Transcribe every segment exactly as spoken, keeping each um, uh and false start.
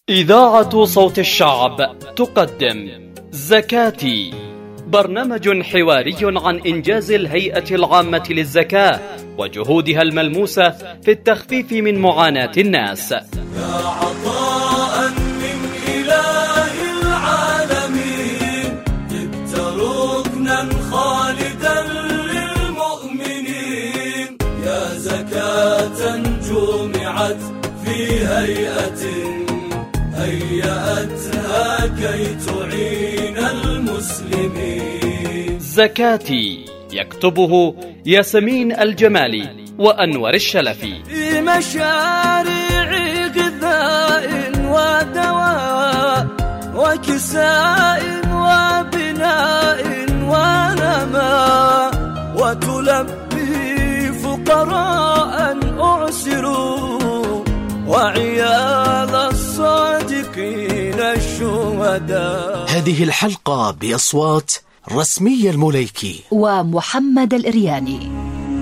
إذاعة صوت الشعب تقدم زكاتي، برنامج حواري عن إنجاز الهيئة العامة للزكاة وجهودها الملموسة في التخفيف من معاناة الناس. يا عطاء من إله العالمين، جبت ركنا خالدا للمؤمنين، يا زكاة جمعت في هيئة هيأتها كي تعين المسلمين. زكاتي يكتبه ياسمين الجمالي وأنور الشلفي. في مشاريع غذاء ودواء وكساء وبناء ونماء، وتلبي فقراء أعسروا وعيال الصادقين الشهداء. هذه الحلقة بأصوات رسمية المليكي ومحمد الإرياني.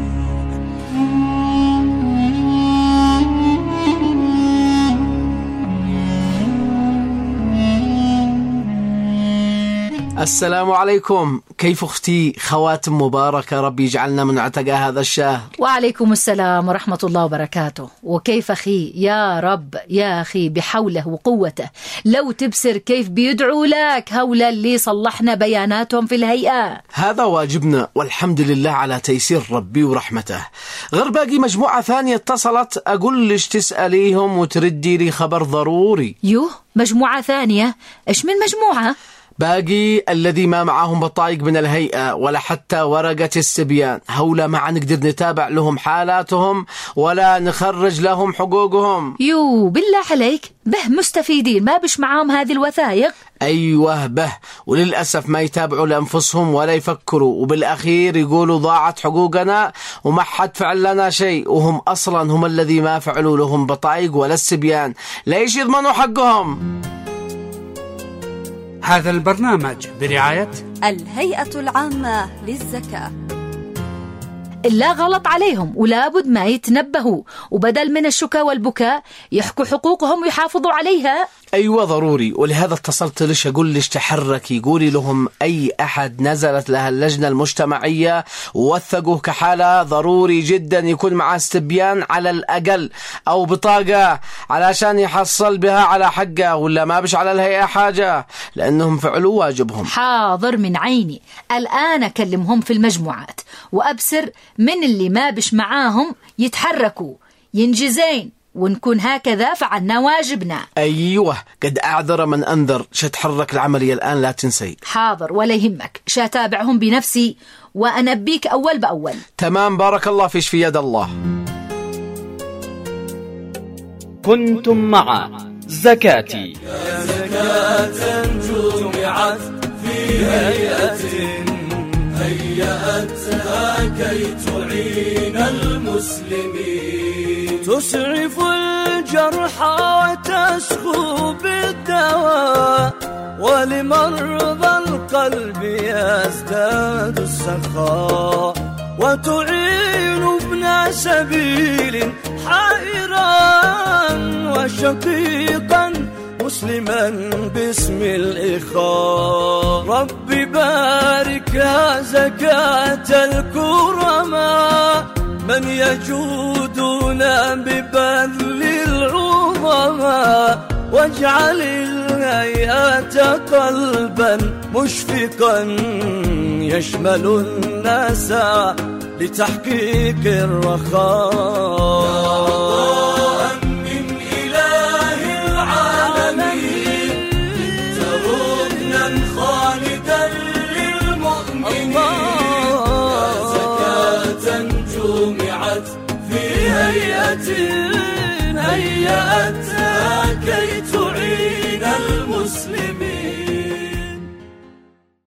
السلام عليكم، كيف أختي خواتم مباركة؟ ربي يجعلنا من عتقاء هذا الشهر. وعليكم السلام ورحمة الله وبركاته. وكيف أخي؟ يا رب يا أخي بحوله وقوته لو تبصر كيف بيدعوا لك هؤلاء اللي صلحنا بياناتهم في الهيئة. هذا واجبنا والحمد لله على تيسير ربي ورحمته. غير باقي مجموعة ثانية اتصلت أقول ليش تسأليهم وتردي لي خبر ضروري. يوه، مجموعة ثانية؟ إيش من مجموعة؟ باقي الذي ما معهم بطايق من الهيئة ولا حتى ورقة استبيان، هؤلاء ما نقدر نتابع لهم حالاتهم ولا نخرج لهم حقوقهم. يو بالله عليك، به مستفيدين ما بش معهم هذه الوثائق؟ أيوه به، وللأسف ما يتابعوا لأنفسهم ولا يفكروا، وبالأخير يقولوا ضاعت حقوقنا وما حد فعل لنا شيء، وهم أصلا هم الذي ما فعلوا لهم بطايق ولا استبيان، ليش يضمنوا حقهم؟ هذا البرنامج برعاية الهيئة العامة للزكاة. لا غلط عليهم ولا بد ما يتنبهوا، وبدل من الشكا والبكاء يحكوا حقوقهم ويحافظوا عليها. أيوة ضروري، ولهذا اتصلت لش أقول لش تحركي، قولي لهم أي أحد نزلت لها اللجنة المجتمعية ووثقوه كحالة ضروري جدا يكون معاه استبيان على الأقل أو بطاقة علشان يحصل بها على حقه، ولا ما بش على الهيئة حاجة لأنهم فعلوا واجبهم. حاضر من عيني، الآن أكلمهم في المجموعات وأبصر من اللي ما بش معاهم يتحركوا ينجزين، ونكون هكذا فعلنا واجبنا. أيوة، قد أعذر من أنذر، شتحرك العملية الآن لا تنسي. حاضر ولا يهمك، شاتابعهم بنفسي وأنبيك أول بأول. تمام، بارك الله فيش في يد الله. كنتم مع زكاتي. يا زكاة جمعت في هيئة هيأتها كي تعين المسلمين، تسعف الجرحى وتسخو بالدواء، ولمرضى القلب يزداد السخاء، وتعين ابن سبيل حائرا وشقيقا مسلما باسم الإخاء. ربي بارك يا زكاة الكرماء، من يجودنا ببذل العظماء، واجعل الهيئة قلبا مشفقا يشمل الناس لتحقيق الرخاء. هيأتها كي تعين المسلمين.